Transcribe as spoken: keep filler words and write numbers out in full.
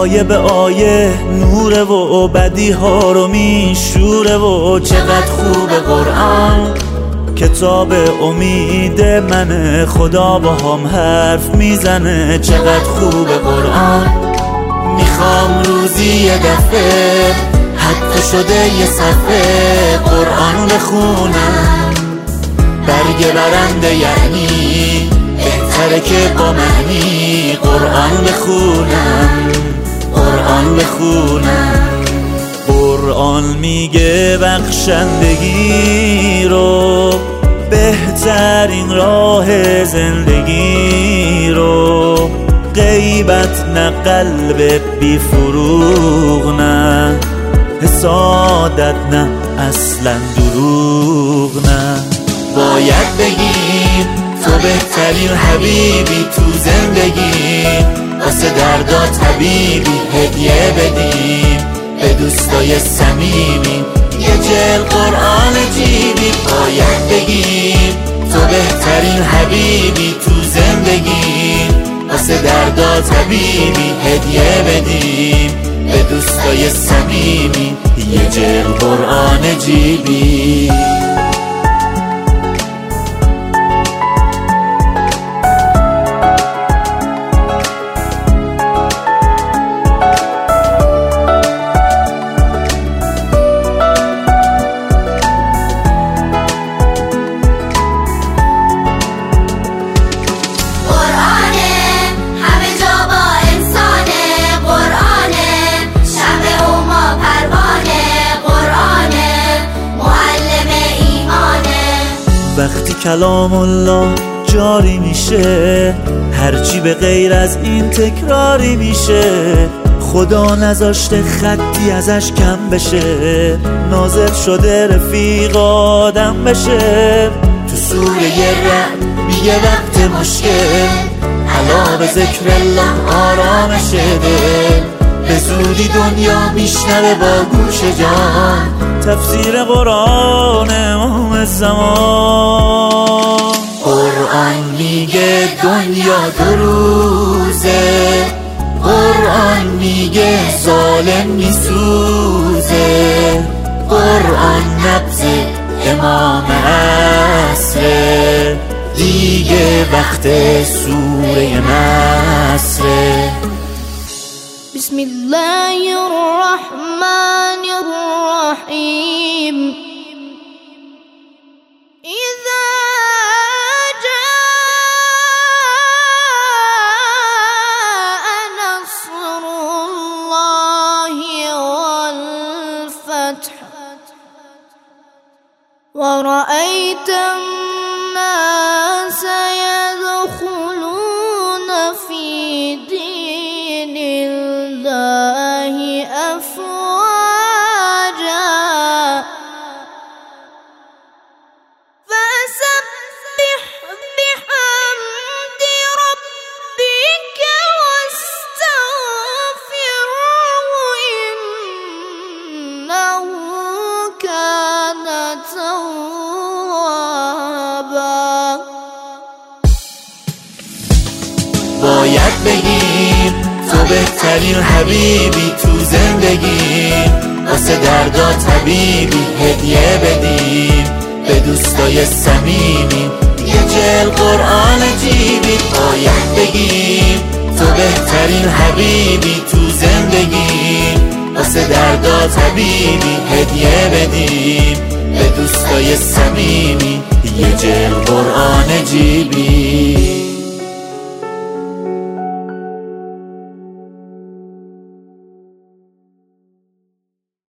آیه به آیه نوره و بدی ها رو میشوره و چقدر خوب قرآن کتاب امید منه، خدا با هم حرف میزنه. چقدر خوب قرآن، میخوام روزی یه دفعه حتی شده یه صفحه قرآن بخونم. برگ برنده یعنی بهتره که با معنی قرآن بخونم، قرآن بخونم. قرآن میگه بخشندگی رو بهترین راه زندگی رو، غیبت نه قلب بی فروغ نه، حسادت نه اصلا دروغ نه. باید بگیم تو بهترین حبیبی تو زندگی، واسه دردا طبیبی هدیه بدیم به دوستای صمیمی یه جل قرآن جیبی. باید بگیم تو بهترین حبیبی تو زندگی، واسه دردا طبیبی هدیه بدیم به دوستای صمیمی یه جل قرآن جیبی. وقتی کلام الله جاری میشه، هرچی به غیر از این تکراری میشه. خدا نذاشته خطی ازش کم بشه، نازل شده رفیق آدم بشه. تو سوره رعد میگه وقت مشکل علا به ذکر الله آرامش دل، به زودی دنیا میشنوه با گوش جان تفسیر قرآن امام زمان. قرآن میگه دنیا دو روزه، قرآن میگه ظالم میسوزه، قرآن نبض امام عصره، دیگه وقت سوره نصره. بسم الله الرحمن الرحیم. إذا جاء نصر الله والفتح ورأيت الناس يدخلون في دين الله أفواجا فسبح بحمد ربك واستغفره إنه كان توابا. باید بگیم تو بهترین حبیبی تو زندگی، واسه دردا طبیبی هدیه بدیم به دوستای صمیمی یه جل قرآن جیبی. باید بگیم تو بهترین حبیبی تو زندگی، واسه دردا طبیبی هدیه بدیم به دوستای صمیمی یه جل قرآن جیبی.